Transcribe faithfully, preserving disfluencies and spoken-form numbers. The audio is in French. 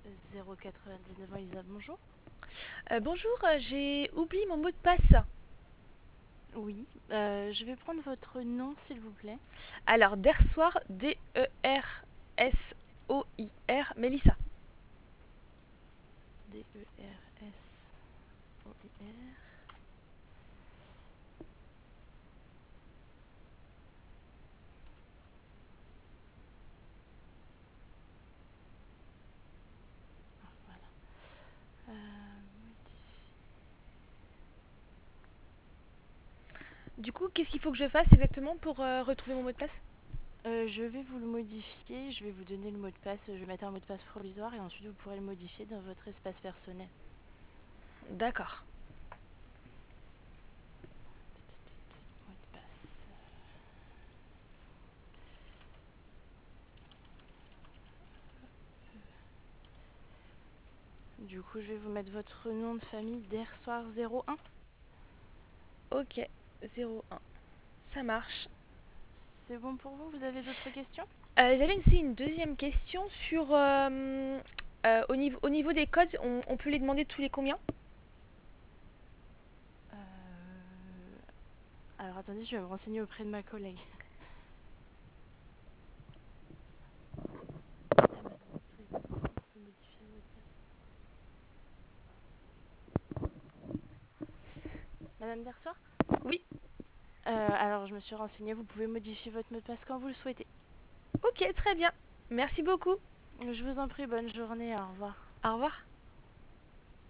zéro quatre-vingt-dix-neuf ans, Elisa, bonjour. Euh, bonjour, euh, j'ai oublié mon mot de passe. Oui, euh, je vais prendre votre nom, s'il vous plaît. Alors, Dersoir, D E R S O I R, Mélissa. D-E-R-S-O-I-R. Ah, voilà. Euh, modifier. Du coup, qu'est-ce qu'il faut que je fasse exactement pour euh, retrouver mon mot de passe? Euh, je vais vous le modifier, je vais vous donner le mot de passe, je vais mettre un mot de passe provisoire et ensuite vous pourrez le modifier dans votre espace personnel. D'accord. Mot de passe. Du coup, je vais vous mettre votre nom de famille d'Ersoir zéro un. Ok, zéro un. Ça marche. C'est bon pour vous? Vous avez d'autres questions? Euh, J'avais aussi une deuxième question sur... euh, euh, au, niveau, au niveau des codes, on, on peut les demander tous les combien? Euh, Alors attendez, je vais me renseigner auprès de ma collègue. Madame, administratrice, on peut modifier le mot de passe. Madame Dersoir. Oui. Euh, alors, je me suis renseignée, vous pouvez modifier votre mot de passe quand vous le souhaitez. Ok, très bien. Merci beaucoup. Je vous en prie, bonne journée, au revoir. Au revoir.